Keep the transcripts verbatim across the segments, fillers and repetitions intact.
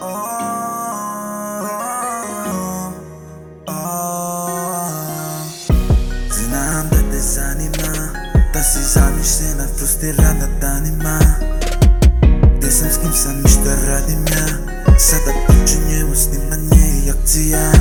Znam da te zanima, da si zamišljena, frustrirana danima. Gdje sam, s kim sam i šta radim ja? Sada počinjemo snimanje i akcija.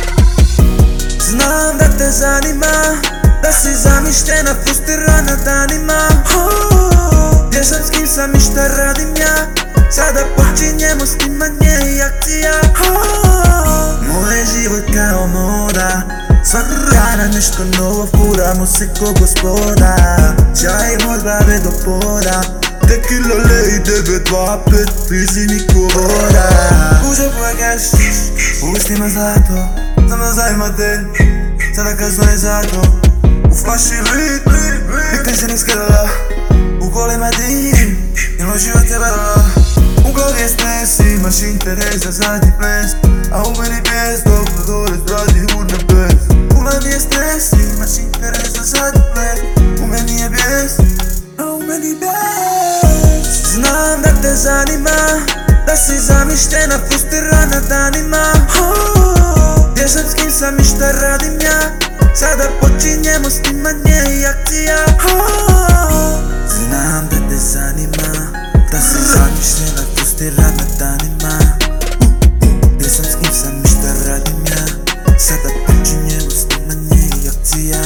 Znam da te zanima, da si zamišljena, frustrirana danima. Gdje sam, s kim sam i šta radim ja? Sada počinjemo snimanje i akcija. Moj je život kao moda, svakog dana nešto novo, furamo se ko gospoda. Čajimo od glave do poda, tekila lej devet dva pet, pizi niko voda. Uđe tvoj cash, u ustima zlato, znam da zajma te, sada kasno je zato. U flaši lit, nikad se ne skadala, u kolima dim, jer moj život je badala. U glavi je stres, imaš interes za zadnji ples, a u meni bijes dok me dole zbradi u nebes. U glavi je stres, imaš interes za zadnji ples, u meni je bijes, a u meni bijes. Znam da te zanima, da si zamišljena, frustrirana danima. Gdje sam, s kim sam i šta radim ja? Sada počinjemo snimanje i akcija. Znam da te zanima, da si zamišljena, frustrirana danima. Gdje sam, s kim sam i šta radim ja? Sada počinjemo snimanje i akcija.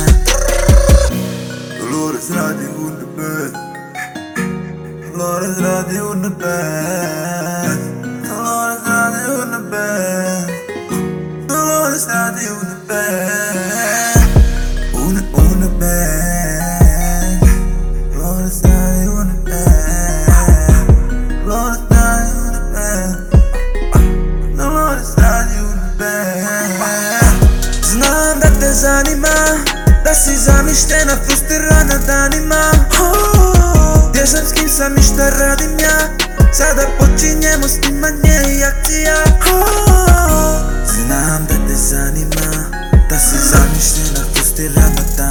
Dolores radi u nebes, Dolores radi u nebes, Dolores radi u nebes, Dolores radi u nebes, u ne, u nebes, Dolores radi u nebes, Dolores radi u nebes, Dolores radi u nebes. Znam da te zanima, da si zamišljena, frustrirana danima. Gdje sam, s kim sam i šta radim ja? Sada počinjemo snimanje i akcija. Znam da te zanima, da si zamišljena, frustrirana danima.